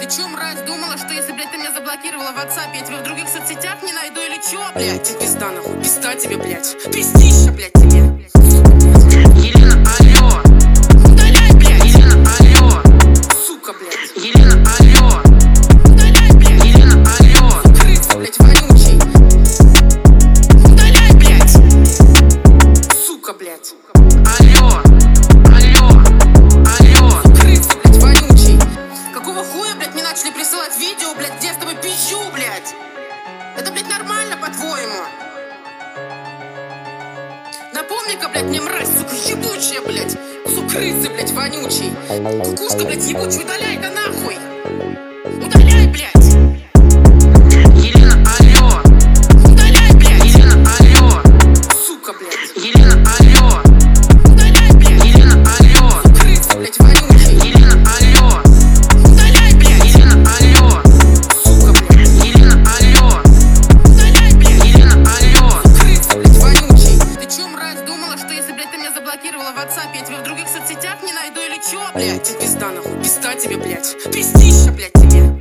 Ты чё, мразь, думала, что если, блядь, ты меня заблокировала в WhatsApp, я тебя в других соцсетях не найду или чё, блядь? Ты пизда нахуй, пизда тебе, блядь. Пиздища, блядь, тебе. Елена, алло. Удаляй, блядь. Елена, алло. Сука, блядь. Елена, алло. Удаляй, блядь. Елена, алло. Крыса, блядь, вонючий. Удаляй, блядь. Сука, блядь. Алло. Алло. Алло. Крыса, блядь, вонючий. Какого хуя, блядь, мне начали присылать видео, блядь, где я с тобой пизжу, блядь? Это, блядь, нормально, по-твоему? Напомни-ка, блядь, мне, мразь, сука, ебучая, блядь. Кусок крысы, блядь, вонючий. Кукушка, блядь, ебучая, удаляй, да нахуй. Удаляй, блядь. Елена, алло. Удаляй, блядь. Елена, алло. Сука, блядь. Елена, алло. Удаляй, блядь. Елена, алло. Крыса, блядь, вонючий. Елена, алло. Удаляй, блядь. Елена, алло. Сука, блядь. Елена, алло. Удаляй, блядь. Елена, алло. Крыса, блядь, вонючий. Ты чё, мразь, думала, что если, блядь, ты меня заблокировала в WhatsApp, я тебя в других соцсетях не найду или чё, блядь? Ты пизда нахуй, пизда тебе, блядь. Пиздища, блядь, тебе.